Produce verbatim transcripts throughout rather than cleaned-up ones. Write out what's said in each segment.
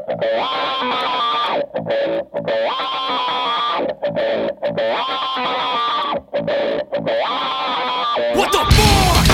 What the fuck?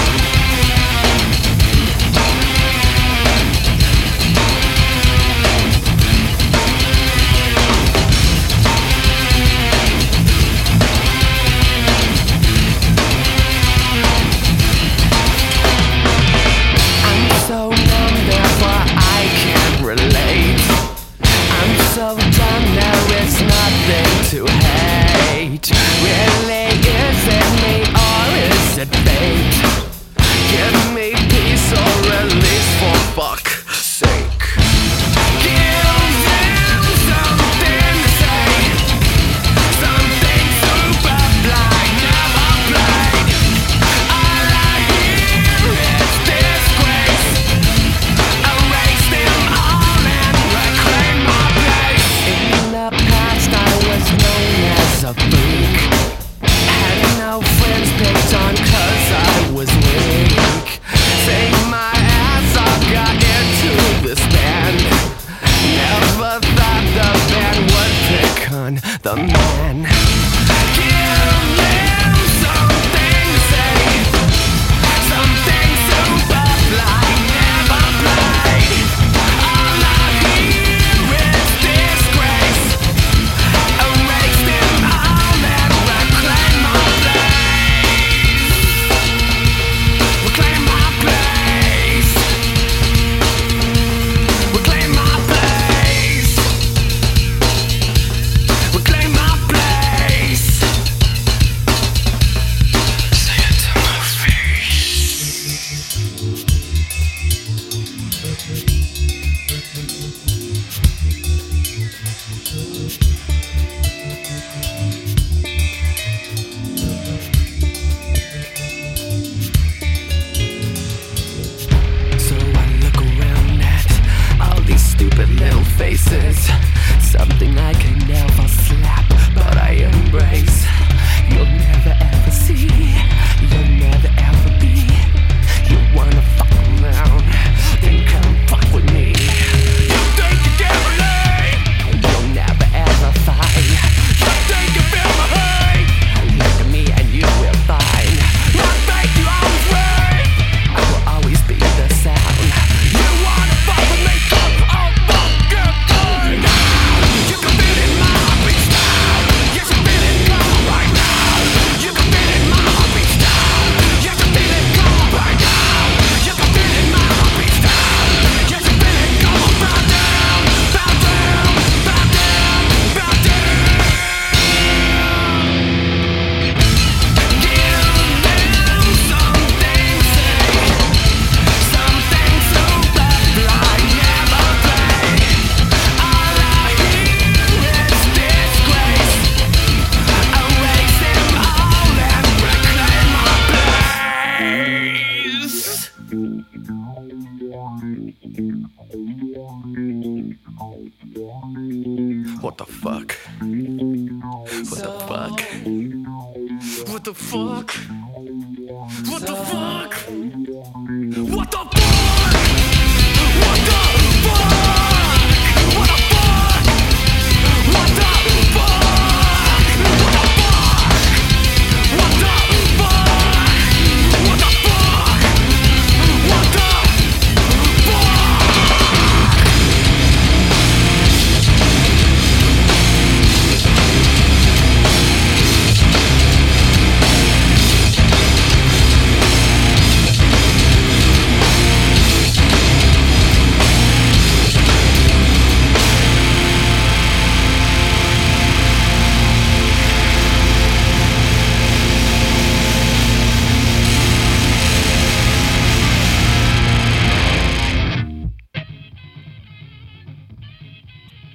I'm so numb, therefore I can't relate. I'm so done, there is nothing to hate. Really, is it me or is it fate? Give me peace or release, for fuck's sake. Give them something to say, something super blind, never played. All I hear is disgrace. Erase them all and reclaim my place. In the past I was known as a freak. Had no friends, picked on cause I was weak. Take my ass, I got into this band. Never thought the band would pick on the man. Give them something to say, something super blind, never played. All I hear is disgrace. Erase them all and reclaim my place. Reclaim my place. Reclaim my place. Reclaim my place. Say it to my So I look around at all these stupid little faces. Something I can never slap, but I embrace. You'll never ever see, you'll never ever be. You wanna fuck around, then come fuck with me. You think you can relate, you'll never ever find. You think you feel my hate, look at me and you will find. You think you always right, I will always be the sound. You wanna fuck with me, come on, fuck your time. You can feel it in my heartbeat down. You can feel it come right now. You can feel it in my heartbeat down. You can feel it come right now. You can feel it in my heartbeat down. You can feel it come right down, down, down, down, down, down, down. Give them something to say, something super blind, never played. All I hear is disgrace. Erase them all and reclaim my place. What the fuck? What the fuck? What the fuck? What the fuck?